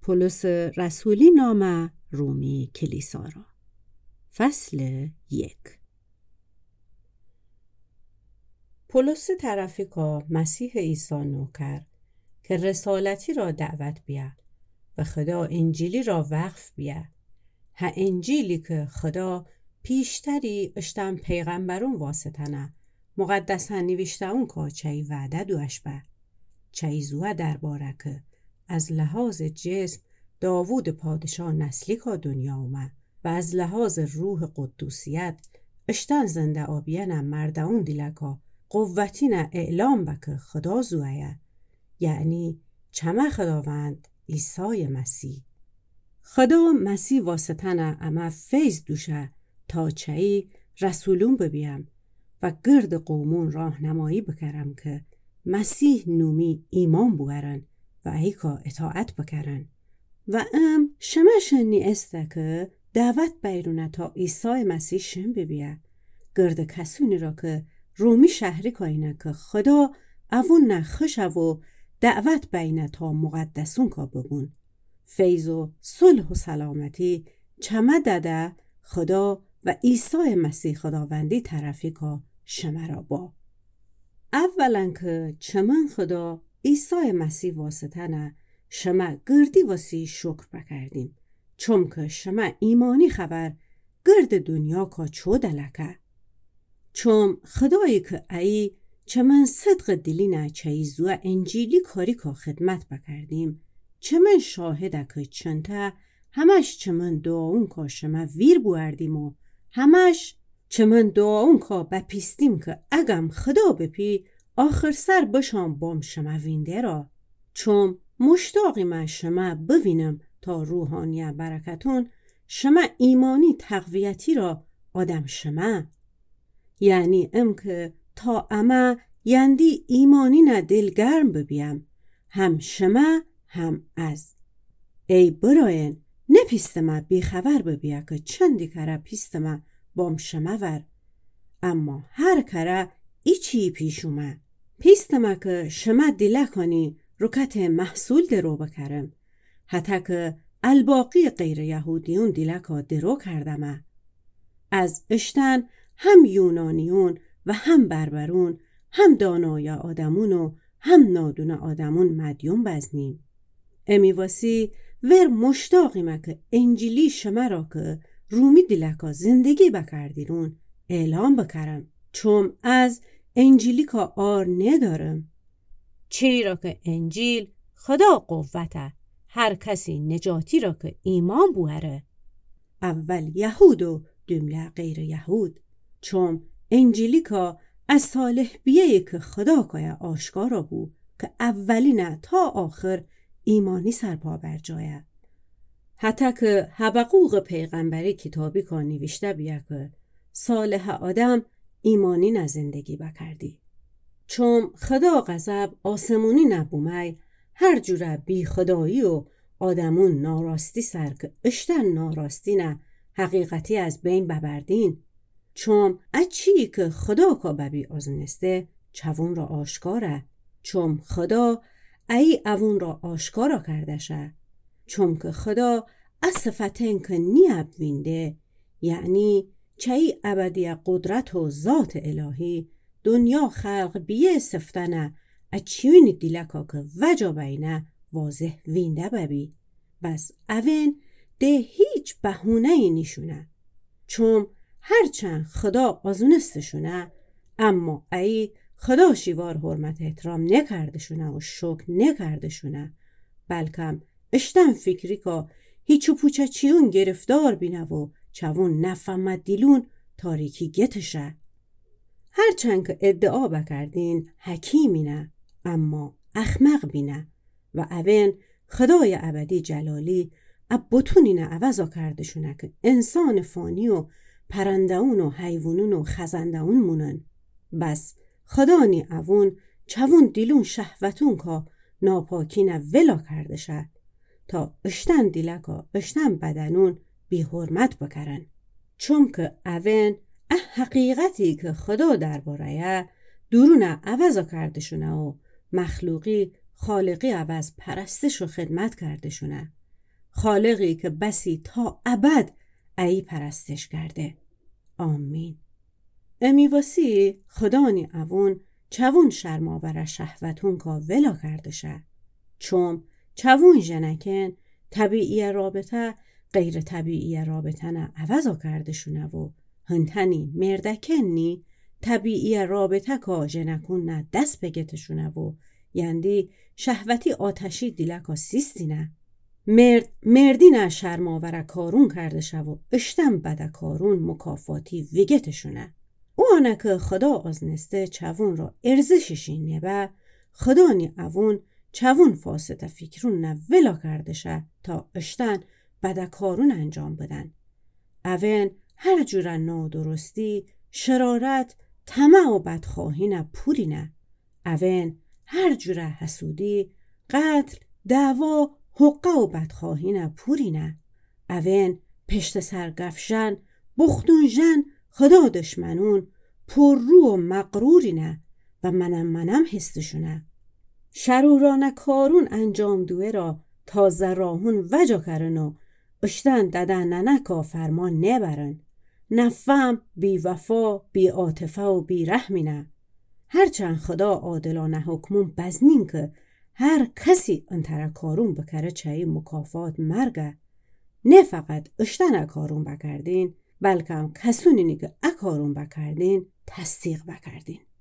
پولس رسولی نامه رومی کلیسا را. فصل 1. پولس طرفیکا مسیح عیسی نوکر که رسالتی را دعوت بیا و خدا انجیلی را وقف بیا. ها انجیلی که خدا پیشتری اشتم پیغمبرون واسطنه مقدسا نوشته اون که چای وعده دوش به چای زوه درباره که از لحاظ جسم داوود پادشاه نسلی که دنیا اومد و از لحاظ روح قدوسیت اشتن زنده آبیانه مردون دیلکا قوتینه اعلام بکه خدا زوه، یعنی چمه خداوند عیسی مسیح. خدا مسیح واسطنه اما فیض دوشه تا چایی رسولون ببیم و گرد قومون راهنمایی بکرم که مسیح نومی ایمان بورن و ایکا اطاعت بکرن و شمش نیسته که دعوت بیرونه تا عیسی مسیح شم ببیه گرد کسونی را که رومی شهری کاینه که خدا اوون نخشه و دعوت بینه تا مقدسون که ببون. فیض و صلح و سلامتی چمه داده خدا و عیسی مسیح خداوندی طرفی که شما را با. اولا که چمن خدا عیسی مسیح واسطنه شما گردی واسی شکر بکردیم چون که شما ایمانی خبر گرد دنیا که چو دلکه چون خدایی که ای چمن صدق دلینه چیزو انجیلی کاری که خدمت بکردیم چمن شاهده که چنته همش چمن دعاون که شما ویر بوردیم و همش چمن دعاون که بپیستیم که اگم خدا بپی آخر سر بشام بام شما وینده را چون مشتاقی من شما ببینم تا روحانی برکتون شما ایمانی تقویتی را آدم شما، یعنی که تا اما یندی ایمانی نه دلگرم ببیم هم شما هم از ای براین نپیست ما بی خبر ببیا که چندی کره پیست ما بام شما ور اما هر کره ایچی پیش اومه پیست ما که شما دیله کنی رکت محصول درو بکرم حتی که الباقی غیر یهودیون دیله که درو کردمه از اشتن هم یونانیون و هم بربرون هم دانای آدمون و هم نادون آدمون مدیون بزنیم. امی واسی ور مشتاقیمه که انجیلی شما را که رومی دیلکا زندگی بکردیرون اعلام بکرم چون از انجیلی که آر ندارم چی را که انجیل خدا قوته هر کسی نجاتی را که ایمان بوهره اول یهود و دمله غیر یهود چون انجیلی که از صالح بیه که خدا که آشکارا بو که اولینه تا آخر ایمانی سرپا بر جایه حتی که حبقوق پیغمبری کتابی که نوشته بیه که صالح آدم ایمانی نه زندگی بکردی چون خدا غضب آسمونی نبومی هر جوره بی خدایی و آدمون ناراستی سر که اشتن ناراستی نه حقیقتی از بین ببردین چون اچی که خدا که ببی آزونسته چوون را آشکاره چون خدا ای اوون را آشکارا کردشه چون که خدا از صفتن که نیاب وینده یعنی چایی ابدی قدرت و ذات الهی دنیا خلق بیه سفتنه اچیونی دیلکا که وجا بینه واضح وینده ببی بس اوین ده هیچ بهونه ای نیشونه چون هرچند خدا آزونستشونه اما ای خدا شیوار حرمت احترام نکردشونه و شکر نکردشونه بلکم اشتن فکری که هیچو پوچه چیون گرفتار بینه و چوون نفهمد دیلون تاریکی گتشه هرچند که ادعا بکردین حکیمینه اما اخمق بینه و اوین خدای ابدی جلالی ابتونینه عوضا کردشونه که انسان فانی و پرندهون و حیوانون و خزندهون مونن بس خدا نی اوون چوون دیلون شهوتون که ناپاکینه ولا کردشه تا اشتن دیلکا اشتن بدنون بی حرمت بکرن چون که اوین حقیقتی که خدا درباره درونه عوضا کردشونه و مخلوقی خالقی عوض پرستش و خدمت کردشونه خالقی که بسی تا ابد ای پرستش کرده. آمین. امیواسی خدانی اوون چوون شرماور شهوتون کا ولا کردشه. چوم چوون جنکن طبیعی رابطه غیر طبیعی رابطه نه عوضا کردشونه و هنتنی مردکنی طبیعی رابطه کا جنکون نه دست بگتشونه و یندی شهوتی آتشی دیلکا سیستی نه. مردی نه شرماوره کارون کردشه و اشتم بده کارون مکافاتی ویگتشونه. او آنه که خدا آزنسته چوون را ارزششین نبه خدا اوون چوون فاسد فکرون نه ولا کردشه تا اشتن بده کارون انجام بدن. اوین هر جور نادرستی، شرارت، طمع و بدخواهی نه پوری نه. اوین هر جور حسودی، قتل، دعوا، حقه و بدخواهی نه پوری نه. اوین پشت سرگفشن، بختونجن، خدا دشمنون، پر رو و مقروری نه و منم حسشونه. شرورانه کارون انجام دوه را تازه راهون وجا کرن و اشتن ددن ننکا فرمان نبرن. نفهم بی وفا، بی عاطفه و بی رحمی نه. هرچند خدا عادلانه حکمون بزنین که هر کسی انتر کارون بکره چایی مکافات مرگه. نه فقط اشتن کارون بکردین بلکه هم کسونینی که اکارون بکردین تصدیق بکردین.